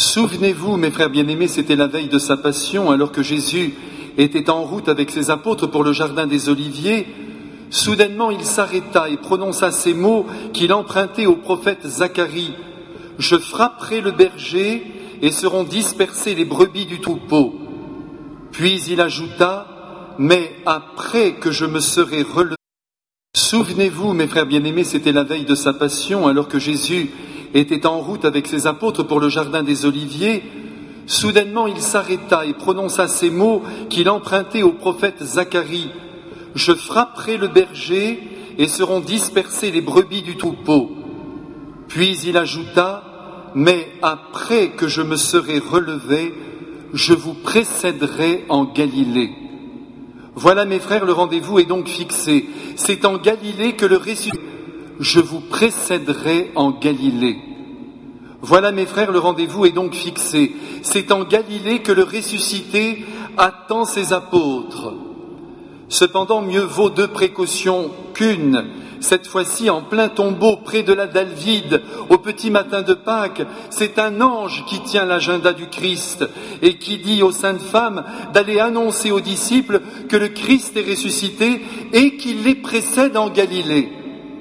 Souvenez-vous, mes frères bien-aimés, c'était la veille de sa passion, alors que Jésus était en route avec ses apôtres pour le jardin des Oliviers. Soudainement, il s'arrêta et prononça ces mots qu'il empruntait au prophète Zacharie. « Je frapperai le berger et seront dispersées les brebis du troupeau. » Puis il ajouta « Mais après que je me serai relevé... » Souvenez-vous, mes frères bien-aimés, c'était la veille de sa passion, alors que Jésus était en route avec ses apôtres pour le jardin des Oliviers. Soudainement, il s'arrêta et prononça ces mots qu'il empruntait au prophète Zacharie. « Je frapperai le berger et seront dispersées les brebis du troupeau. » Puis il ajouta « Mais après que je me serai relevé, je vous précéderai en Galilée. » Voilà, mes frères, le rendez-vous est donc fixé. C'est en Galilée que le ressuscité... Je vous précéderai en Galilée. Voilà, mes frères, le rendez-vous est donc fixé. C'est en Galilée que le ressuscité attend ses apôtres. Cependant, mieux vaut 2 précautions qu'une. Cette fois-ci, en plein tombeau, près de la dalle vide, au petit matin de Pâques, c'est un ange qui tient l'agenda du Christ et qui dit aux saintes femmes d'aller annoncer aux disciples que le Christ est ressuscité et qu'il les précède en Galilée.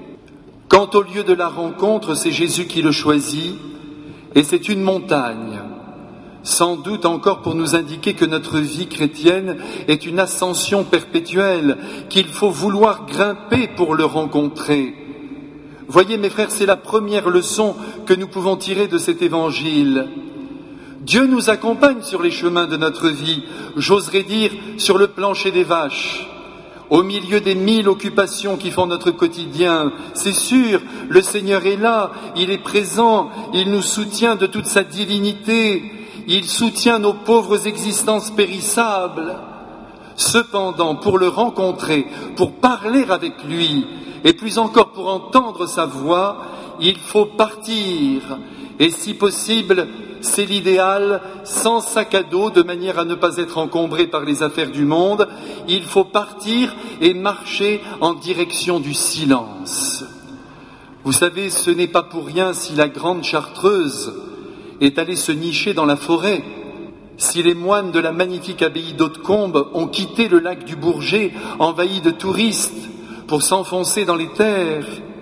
Quant au lieu de la rencontre, c'est Jésus qui le choisit, et c'est une montagne, sans doute encore pour nous indiquer que notre vie chrétienne est une ascension perpétuelle, qu'il faut vouloir grimper pour le rencontrer. Voyez, mes frères, c'est la première leçon que nous pouvons tirer de cet évangile. Dieu nous accompagne sur les chemins de notre vie, j'oserais dire sur le plancher des vaches. Au milieu des 1000 occupations qui font notre quotidien, c'est sûr, le Seigneur est là, il est présent, il nous soutient de toute sa divinité, il soutient nos pauvres existences périssables. Cependant, pour le rencontrer, pour parler avec lui, et plus encore pour entendre sa voix, il faut partir, et si possible, c'est l'idéal, sans sac à dos, de manière à ne pas être encombré par les affaires du monde. Il faut partir et marcher en direction du silence. Vous savez, ce n'est pas pour rien si la grande Chartreuse est allée se nicher dans la forêt, si les moines de la magnifique abbaye d'Hautecombe ont quitté le lac du Bourget, envahi de touristes, pour s'enfoncer dans les terres.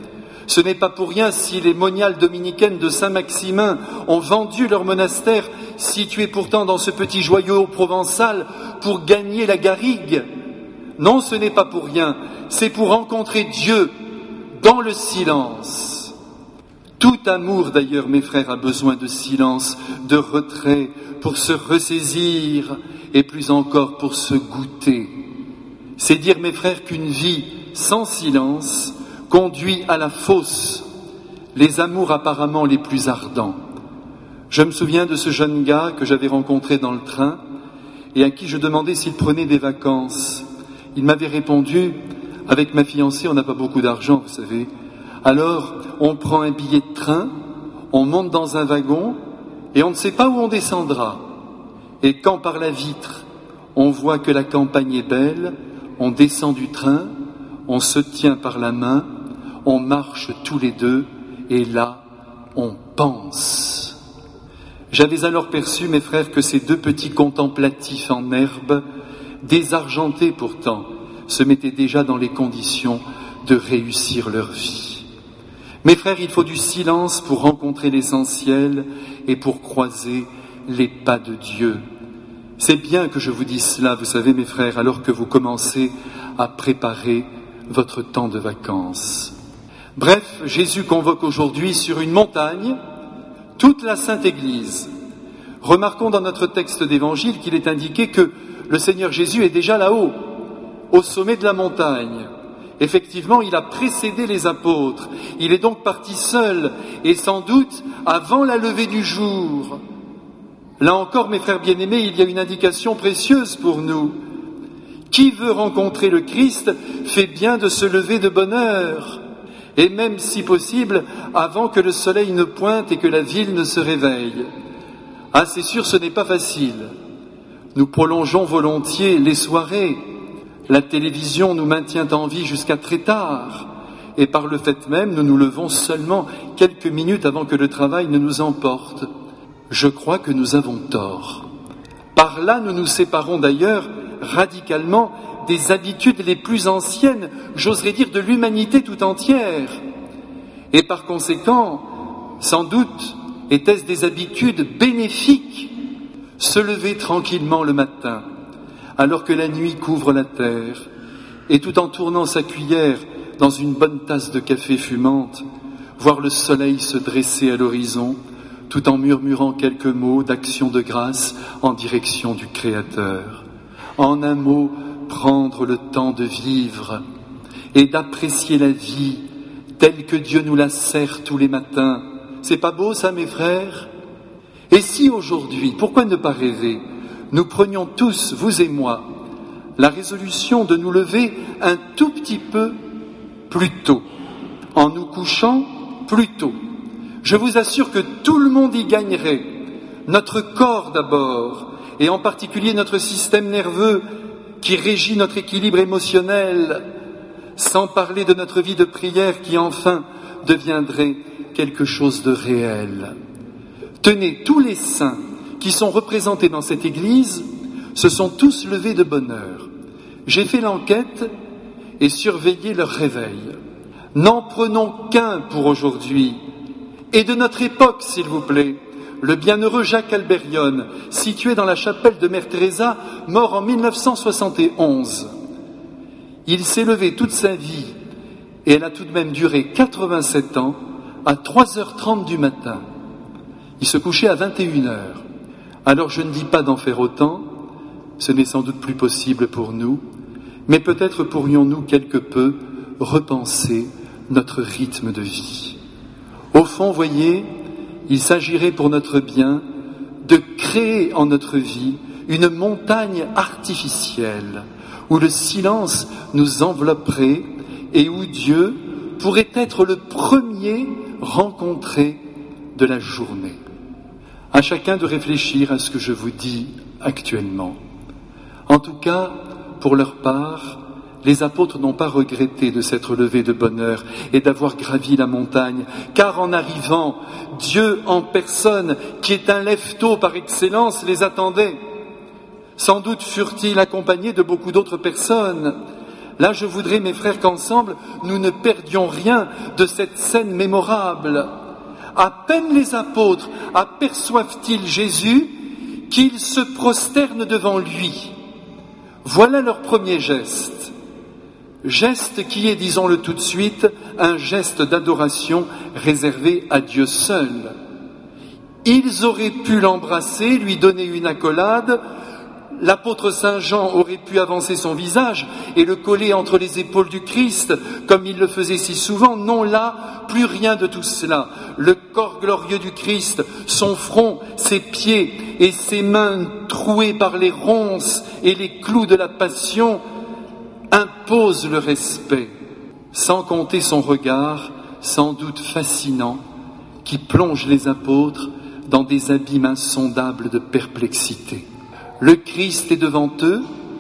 Ce n'est pas pour rien si les moniales dominicaines de Saint-Maximin ont vendu leur monastère, situé pourtant dans ce petit joyau provençal, pour gagner la garrigue. Non, ce n'est pas pour rien, c'est pour rencontrer Dieu dans le silence. Tout amour, d'ailleurs, mes frères, a besoin de silence, de retrait, pour se ressaisir, et plus encore pour se goûter. C'est dire, mes frères, qu'une vie sans silence conduit à la fosse, les amours apparemment les plus ardents. Je me souviens de ce jeune gars que j'avais rencontré dans le train et à qui je demandais s'il prenait des vacances. Il m'avait répondu, avec ma fiancée, on n'a pas beaucoup d'argent, vous savez. Alors, on prend un billet de train, on monte dans un wagon et on ne sait pas où on descendra. Et quand par la vitre, on voit que la campagne est belle, on descend du train, on se tient par la main, on marche tous les deux, et là, on pense. J'avais alors perçu, mes frères, que ces 2 petits contemplatifs en herbe, désargentés pourtant, se mettaient déjà dans les conditions de réussir leur vie. Mes frères, il faut du silence pour rencontrer l'essentiel et pour croiser les pas de Dieu. C'est bien que je vous dise cela, vous savez, mes frères, alors que vous commencez à préparer votre temps de vacances. Bref, Jésus convoque aujourd'hui sur une montagne toute la Sainte Église. Remarquons dans notre texte d'évangile qu'il est indiqué que le Seigneur Jésus est déjà là-haut, au sommet de la montagne. Effectivement, il a précédé les apôtres. Il est donc parti seul, et sans doute avant la levée du jour. Là encore, mes frères bien-aimés, il y a une indication précieuse pour nous. Qui veut rencontrer le Christ fait bien de se lever de bonne heure, et même, si possible, avant que le soleil ne pointe et que la ville ne se réveille. Ah, c'est sûr, ce n'est pas facile. Nous prolongeons volontiers les soirées. La télévision nous maintient en vie jusqu'à très tard, et par le fait même, nous nous levons seulement quelques minutes avant que le travail ne nous emporte. Je crois que nous avons tort. Par là, nous nous séparons d'ailleurs radicalement des habitudes les plus anciennes, j'oserais dire de l'humanité tout entière. Et par conséquent, sans doute, était-ce des habitudes bénéfiques, se lever tranquillement le matin, alors que la nuit couvre la terre, et tout en tournant sa cuillère dans une bonne tasse de café fumante, voir le soleil se dresser à l'horizon, tout en murmurant quelques mots d'action de grâce en direction du Créateur. En un mot, prendre le temps de vivre et d'apprécier la vie telle que Dieu nous la sert tous les matins. C'est pas beau ça, mes frères? Et si aujourd'hui, pourquoi ne pas rêver, nous prenions tous, vous et moi, la résolution de nous lever un tout petit peu plus tôt, en nous couchant plus tôt. Je vous assure que tout le monde y gagnerait. Notre corps d'abord, et en particulier notre système nerveux qui régit notre équilibre émotionnel, sans parler de notre vie de prière qui enfin deviendrait quelque chose de réel. Tenez, tous les saints qui sont représentés dans cette église se sont tous levés de bonne heure. J'ai fait l'enquête et surveillé leur réveil. N'en prenons qu'un pour aujourd'hui. Et de notre époque, s'il vous plaît, le bienheureux Jacques Albérion, situé dans la chapelle de Mère Teresa, mort en 1971. Il s'est levé toute sa vie, et elle a tout de même duré 87 ans, à 3h30 du matin. Il se couchait à 21h. Alors je ne dis pas d'en faire autant, ce n'est sans doute plus possible pour nous, mais peut-être pourrions-nous quelque peu repenser notre rythme de vie. Au fond, voyez, il s'agirait pour notre bien de créer en notre vie une montagne artificielle où le silence nous envelopperait et où Dieu pourrait être le premier rencontré de la journée. À chacun de réfléchir à ce que je vous dis actuellement. En tout cas, pour leur part, les apôtres n'ont pas regretté de s'être levés de bonne heure et d'avoir gravi la montagne, car en arrivant, Dieu en personne, qui est un lève-tôt par excellence, les attendait. Sans doute furent-ils accompagnés de beaucoup d'autres personnes. Là, je voudrais, mes frères, qu'ensemble, nous ne perdions rien de cette scène mémorable. À peine les apôtres aperçoivent-ils Jésus qu'ils se prosternent devant lui. Voilà leur premier geste. Geste qui est, disons-le tout de suite, un geste d'adoration réservé à Dieu seul. Ils auraient pu l'embrasser, lui donner une accolade. L'apôtre Saint Jean aurait pu avancer son visage et le coller entre les épaules du Christ, comme il le faisait si souvent. Non, là, plus rien de tout cela. Le corps glorieux du Christ, son front, ses pieds et ses mains trouées par les ronces et les clous de la passion imposent le respect, sans compter son regard, sans doute fascinant, qui plonge les apôtres dans des abîmes insondables de perplexité. Le Christ est devant eux,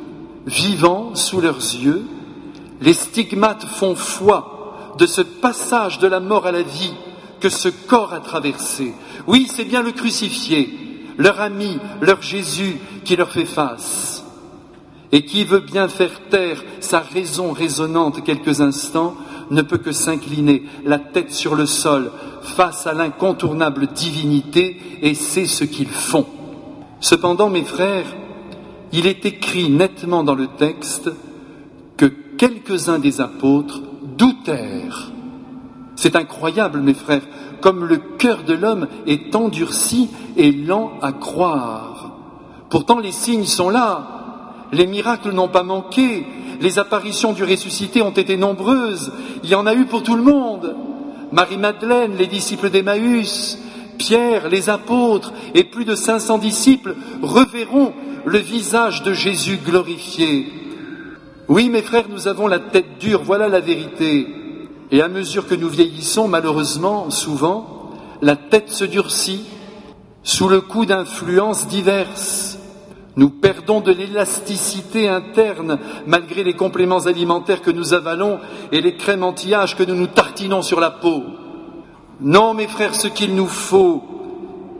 vivant sous leurs yeux. Les stigmates font foi de ce passage de la mort à la vie que ce corps a traversé. Oui, c'est bien le crucifié, leur ami, leur Jésus qui leur fait face. Et qui veut bien faire taire sa raison résonnante quelques instants ne peut que s'incliner, la tête sur le sol, face à l'incontournable divinité, et c'est ce qu'ils font. Cependant, mes frères, il est écrit nettement dans le texte que quelques-uns des apôtres doutèrent. C'est incroyable, mes frères, comme le cœur de l'homme est endurci et lent à croire. Pourtant, les signes sont là. Les miracles n'ont pas manqué, les apparitions du ressuscité ont été nombreuses, il y en a eu pour tout le monde. Marie-Madeleine, les disciples d'Emmaüs, Pierre, les apôtres et plus de 500 disciples reverront le visage de Jésus glorifié. Oui, mes frères, nous avons la tête dure, voilà la vérité. Et à mesure que nous vieillissons, malheureusement, souvent, la tête se durcit sous le coup d'influences diverses. Nous perdons de l'élasticité interne malgré les compléments alimentaires que nous avalons et les crèmes anti-âge que nous nous tartinons sur la peau. Non, mes frères, ce qu'il nous faut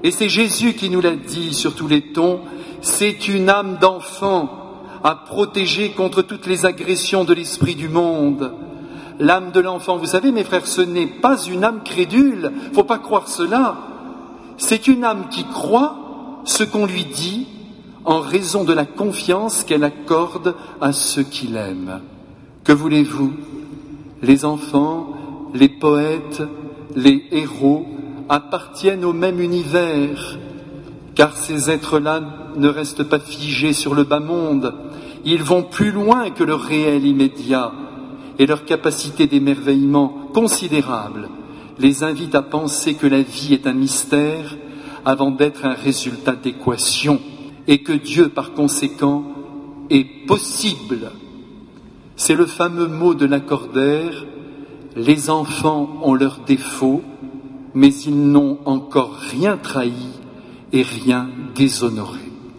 Et c'est Jésus qui nous l'a dit sur tous les tons, c'est une âme d'enfant à protéger contre toutes les agressions de l'esprit du monde. L'âme de l'enfant, vous savez, mes frères, ce n'est pas une âme crédule, il ne faut pas croire cela. C'est une âme qui croit ce qu'on lui dit en raison de la confiance qu'elle accorde à ceux qui l'aiment. Que voulez-vous? Les enfants, les poètes, les héros appartiennent au même univers, car ces êtres-là ne restent pas figés sur le bas monde. Ils vont plus loin que le réel immédiat, et leur capacité d'émerveillement considérable les invite à penser que la vie est un mystère avant d'être un résultat d'équation, et que Dieu, par conséquent, est possible. C'est le fameux mot de Lacordaire, les enfants ont leurs défauts, mais ils n'ont encore rien trahi et rien déshonoré.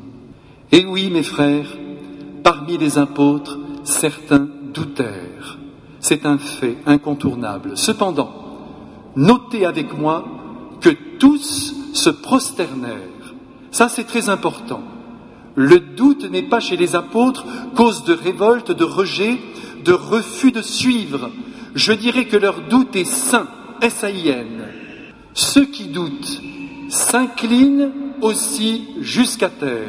Et oui, mes frères, parmi les apôtres, certains doutèrent. C'est un fait incontournable. Cependant, notez avec moi que tous se prosternèrent. Ça, c'est très important. Le doute n'est pas chez les apôtres cause de révolte, de rejet, de refus de suivre. Je dirais que leur doute est sain, S-A-I-N. Ceux qui doutent s'inclinent aussi jusqu'à terre.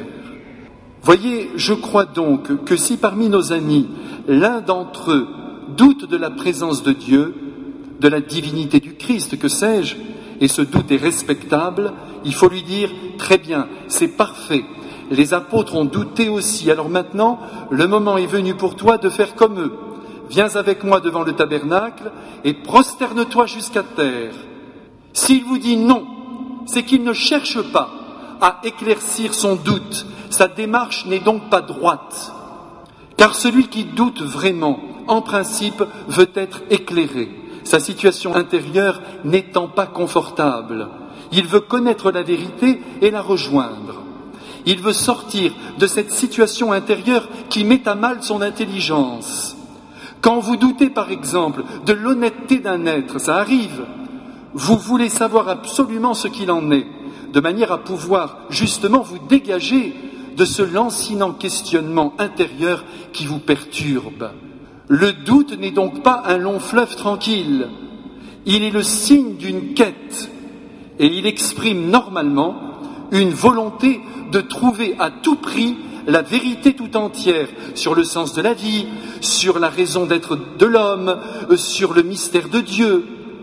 Voyez, je crois donc que si parmi nos amis, l'un d'entre eux doute de la présence de Dieu, de la divinité du Christ, que sais-je, et ce doute est respectable, il faut lui dire, très bien, c'est parfait. Les apôtres ont douté aussi, alors maintenant, le moment est venu pour toi de faire comme eux. Viens avec moi devant le tabernacle et prosterne-toi jusqu'à terre. S'il vous dit non, c'est qu'il ne cherche pas à éclaircir son doute. Sa démarche n'est donc pas droite. Car celui qui doute vraiment, en principe, veut être éclairé. Sa situation intérieure n'étant pas confortable. Il veut connaître la vérité et la rejoindre. Il veut sortir de cette situation intérieure qui met à mal son intelligence. Quand vous doutez, par exemple, de l'honnêteté d'un être, ça arrive, vous voulez savoir absolument ce qu'il en est, de manière à pouvoir justement vous dégager de ce lancinant questionnement intérieur qui vous perturbe. Le doute n'est donc pas un long fleuve tranquille, il est le signe d'une quête et il exprime normalement une volonté de trouver à tout prix la vérité tout entière sur le sens de la vie, sur la raison d'être de l'homme, sur le mystère de Dieu.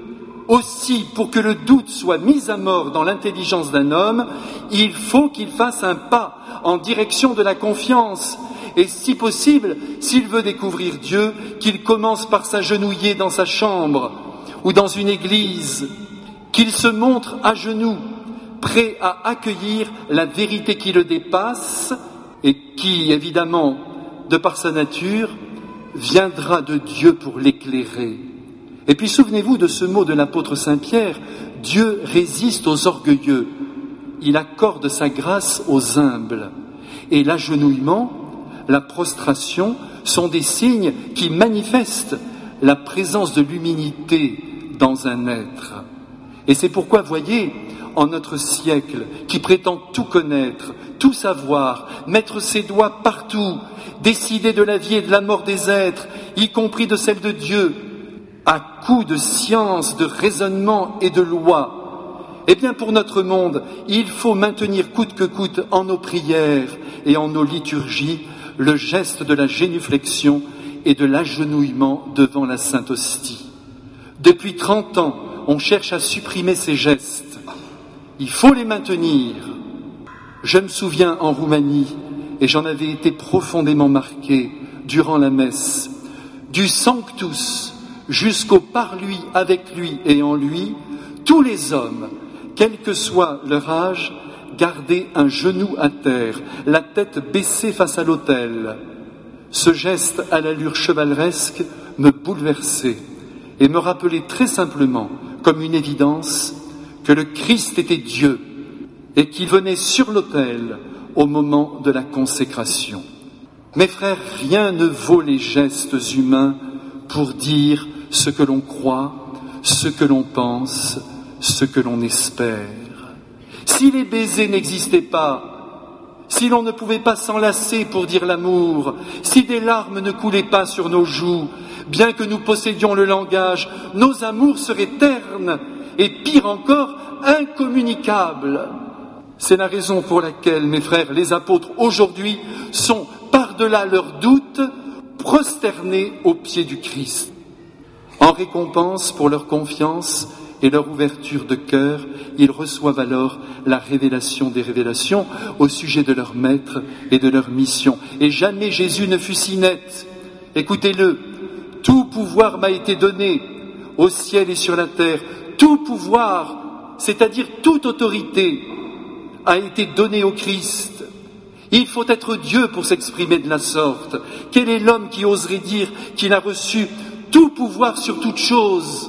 Aussi, pour que le doute soit mis à mort dans l'intelligence d'un homme, il faut qu'il fasse un pas en direction de la confiance. Et si possible, s'il veut découvrir Dieu, qu'il commence par s'agenouiller dans sa chambre ou dans une église, qu'il se montre à genoux, prêt à accueillir la vérité qui le dépasse et qui, évidemment, de par sa nature, viendra de Dieu pour l'éclairer. Et puis souvenez-vous de ce mot de l'apôtre Saint-Pierre, Dieu résiste aux orgueilleux, il accorde sa grâce aux humbles. Et l'agenouillement, la prostration sont des signes qui manifestent la présence de l'humilité dans un être. Et c'est pourquoi, voyez, en notre siècle, qui prétend tout connaître, tout savoir, mettre ses doigts partout, décider de la vie et de la mort des êtres, y compris de celle de Dieu, à coups de science, de raisonnement et de loi. Eh bien, pour notre monde, il faut maintenir coûte que coûte en nos prières et en nos liturgies le geste de la génuflexion et de l'agenouillement devant la Sainte Hostie. Depuis 30 ans, on cherche à supprimer ces gestes. Il faut les maintenir. Je me souviens en Roumanie, et j'en avais été profondément marqué durant la messe, du Sanctus jusqu'au par lui, avec lui et en lui, tous les hommes, quel que soit leur âge, gardaient un genou à terre, la tête baissée face à l'autel. Ce geste à l'allure chevaleresque me bouleversait et me rappelait très simplement, comme une évidence, que le Christ était Dieu et qu'il venait sur l'autel au moment de la consécration. Mes frères, rien ne vaut les gestes humains pour dire ce que l'on croit, ce que l'on pense, ce que l'on espère. Si les baisers n'existaient pas, si l'on ne pouvait pas s'enlacer pour dire l'amour, si des larmes ne coulaient pas sur nos joues, bien que nous possédions le langage, nos amours seraient ternes et pire encore, incommunicables. C'est la raison pour laquelle, mes frères, les apôtres aujourd'hui sont, par-delà leurs doutes, prosternés aux pieds du Christ. En récompense pour leur confiance et leur ouverture de cœur, ils reçoivent alors la révélation des révélations au sujet de leur maître et de leur mission. Et jamais Jésus ne fut si net. Écoutez-le, tout pouvoir m'a été donné au ciel et sur la terre. Tout pouvoir, c'est-à-dire toute autorité, a été donné au Christ. Il faut être Dieu pour s'exprimer de la sorte. Quel est l'homme qui oserait dire qu'il a reçu tout pouvoir sur toute chose?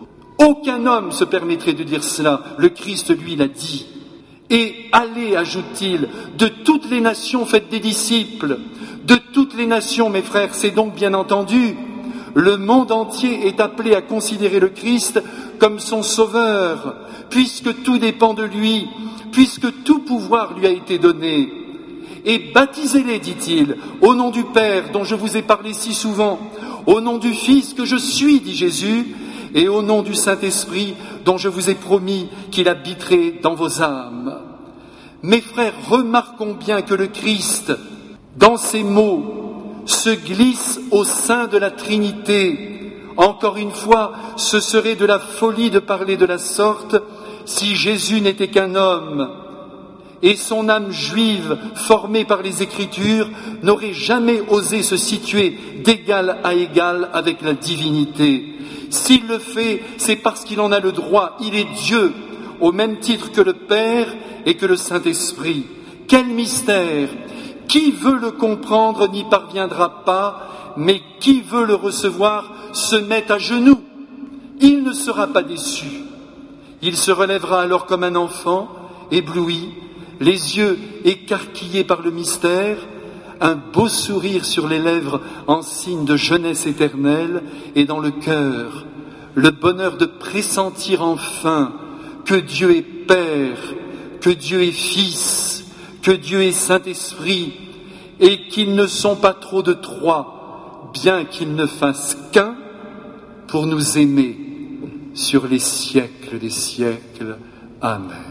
Aucun homme se permettrait de dire cela. Le Christ, lui, l'a dit. Et allez, ajoute-t-il, de toutes les nations faites des disciples. De toutes les nations, mes frères, c'est donc bien entendu. Le monde entier est appelé à considérer le Christ comme son sauveur, puisque tout dépend de lui, puisque tout pouvoir lui a été donné. Et baptisez-les, dit-il, au nom du Père dont je vous ai parlé si souvent, au nom du Fils que je suis, dit Jésus, et au nom du Saint-Esprit dont je vous ai promis qu'il habiterait dans vos âmes. Mes frères, remarquons bien que le Christ, dans ses mots, se glisse au sein de la Trinité. Encore une fois, ce serait de la folie de parler de la sorte si Jésus n'était qu'un homme. Et son âme juive, formée par les Écritures, n'aurait jamais osé se situer d'égal à égal avec la divinité. S'il le fait, c'est parce qu'il en a le droit. Il est Dieu, au même titre que le Père et que le Saint-Esprit. Quel mystère! Qui veut le comprendre n'y parviendra pas, mais qui veut le recevoir se met à genoux. Il ne sera pas déçu. Il se relèvera alors comme un enfant, ébloui, les yeux écarquillés par le mystère, un beau sourire sur les lèvres en signe de jeunesse éternelle, et dans le cœur, le bonheur de pressentir enfin que Dieu est Père, que Dieu est Fils, que Dieu est Saint-Esprit, et qu'ils ne sont pas trop de trois, bien qu'ils ne fassent qu'un, pour nous aimer sur les siècles des siècles. Amen.